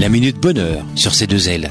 La Minute Bonheur sur C2L.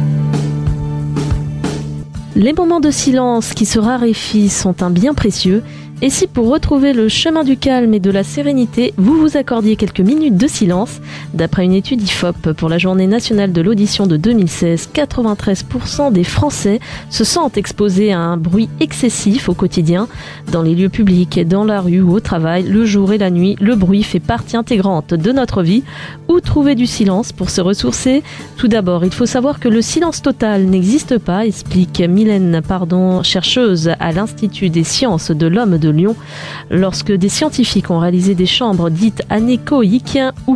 Les moments de silence qui se raréfient sont un bien précieux. Et si pour retrouver le chemin du calme et de la sérénité, vous vous accordiez quelques minutes de silence? D'après une étude IFOP pour la Journée nationale de l'audition de 2016, 93% des Français se sentent exposés à un bruit excessif au quotidien. Dans les lieux publics, dans la rue ou au travail, le jour et la nuit, le bruit fait partie intégrante de notre vie. Où trouver du silence pour se ressourcer? Tout d'abord, il faut savoir que le silence total n'existe pas, explique Mylène Pardon, chercheuse à l'Institut des sciences de l'homme de Lyon. Lorsque des scientifiques ont réalisé des chambres dites anéchoïques où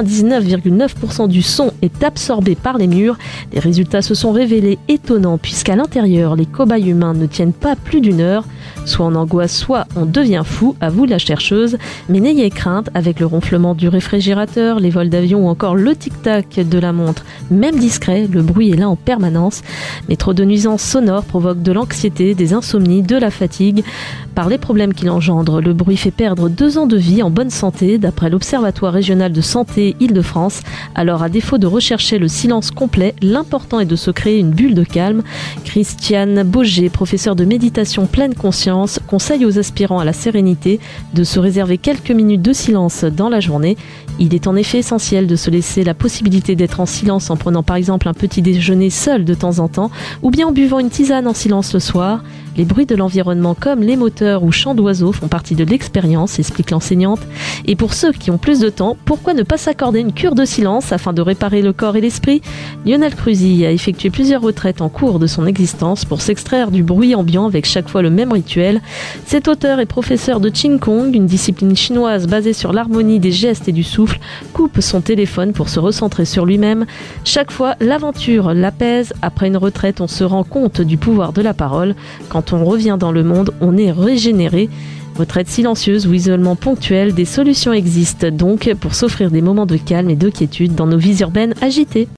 99,9% du son est absorbé par les murs, les résultats se sont révélés étonnants puisqu'à l'intérieur, les cobayes humains ne tiennent pas plus d'une heure. Soit on angoisse, soit on devient fou, avoue la chercheuse. Mais n'ayez crainte, avec le ronflement du réfrigérateur, les vols d'avion ou encore le tic-tac de la montre, même discret, le bruit est là en permanence. Mais trop de nuisances sonores provoquent de l'anxiété, des insomnies, de la fatigue. Par les problèmes qu'il engendre, le bruit fait perdre 2 ans de vie en bonne santé, d'après l'Observatoire régional de santé Île-de-France. Alors, à défaut de rechercher le silence complet, l'important est de se créer une bulle de calme. Christiane Boger, professeure de méditation pleine conscience, conseille aux aspirants à la sérénité de se réserver quelques minutes de silence dans la journée. Il est en effet essentiel de se laisser la possibilité d'être en silence en prenant par exemple un petit déjeuner seul de temps en temps ou bien en buvant une tisane en silence le soir. Les bruits de l'environnement comme les moteurs ou chants d'oiseaux font partie de l'expérience, explique l'enseignante. Et pour ceux qui ont plus de temps, pourquoi ne pas s'accorder une cure de silence afin de réparer le corps et l'esprit? Lionel Krusy a effectué plusieurs retraites en cours de son existence pour s'extraire du bruit ambiant avec chaque fois le même rituel. Cet auteur et professeur de Qigong, une discipline chinoise basée sur l'harmonie des gestes et du souffle, coupe son téléphone pour se recentrer sur lui-même. Chaque fois, l'aventure l'apaise. Après une retraite, on se rend compte du pouvoir de la parole. Quand on revient dans le monde, on est régénéré. Retraite silencieuse ou isolement ponctuel, des solutions existent donc pour s'offrir des moments de calme et de quiétude dans nos vies urbaines agitées.